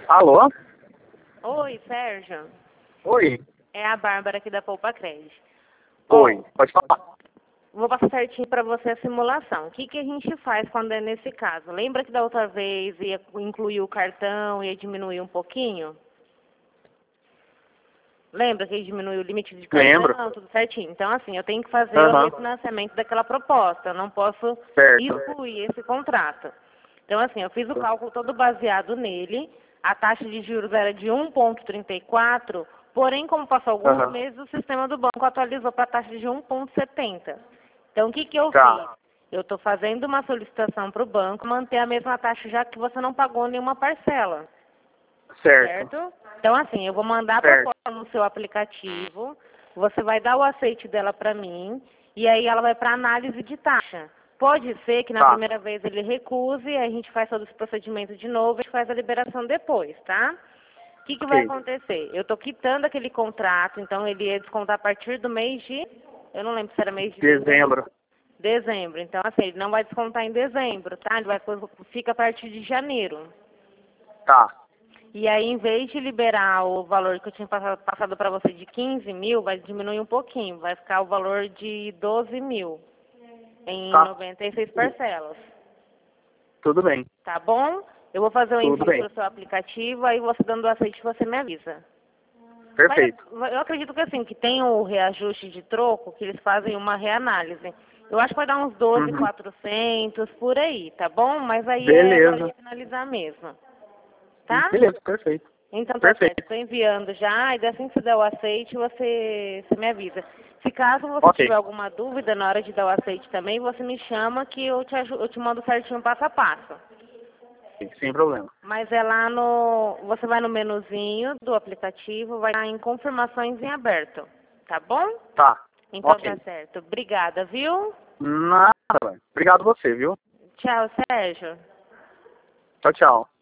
Alô? Oi, Sérgio. Oi. É a Bárbara aqui da Poupa Crédito. Oi, pode falar. Vou passar certinho para você a simulação. O que, que a gente faz quando é nesse caso? Lembra que da outra vez ia incluir o cartão, ia diminuir um pouquinho? Lembra que diminuiu o limite de cartão? Lembro. Tudo certinho. Então, assim, eu tenho que fazer o refinanciamento daquela proposta. Eu não posso excluir esse contrato. Então, assim, eu fiz o cálculo todo baseado nele. A taxa de juros era de 1,34, porém, como passou alguns meses, o sistema do banco atualizou para a taxa de 1,70. Então, o que, que eu fiz? Eu estou fazendo uma solicitação para o banco manter a mesma taxa, já que você não pagou nenhuma parcela. Certo? Então, assim, eu vou mandar a proposta no seu aplicativo, você vai dar o aceite dela para mim, e aí ela vai para análise de taxa. Pode ser que na primeira vez ele recuse, aí a gente faz todo esse procedimento de novo e faz a liberação depois, tá? O que, que vai acontecer? Eu estou quitando aquele contrato, então ele ia descontar a partir do mês de... Eu não lembro se era mês de... Dezembro. Então, assim, ele não vai descontar em dezembro, tá? Ele fica a partir de janeiro. Tá. E aí, em vez de liberar o valor que eu tinha passado para você de 15 mil, vai diminuir um pouquinho. Vai ficar o valor de 12 mil em 96 parcelas. Tudo bem. Tá bom? Eu vou fazer o envio para o seu aplicativo, aí você dando o aceite, você me avisa. Perfeito. Mas eu acredito que assim, que tem o reajuste de troco, que eles fazem uma reanálise. Eu acho que vai dar uns 12.400 por aí, tá bom? Mas aí é hora de finalizar mesmo. Tá? Beleza, perfeito. Então tá certo, estou enviando já, e assim que você der o aceite, você me avisa. Se caso você tiver alguma dúvida na hora de dar o aceite também, você me chama que eu te mando certinho passo a passo. Sem problema. Mas é lá no... Você vai no menuzinho do aplicativo, vai estar em confirmações em aberto, tá bom? Tá. Então tá certo. Obrigada, viu? Nada. Obrigado você, viu? Tchau, Sérgio. Tchau, tchau.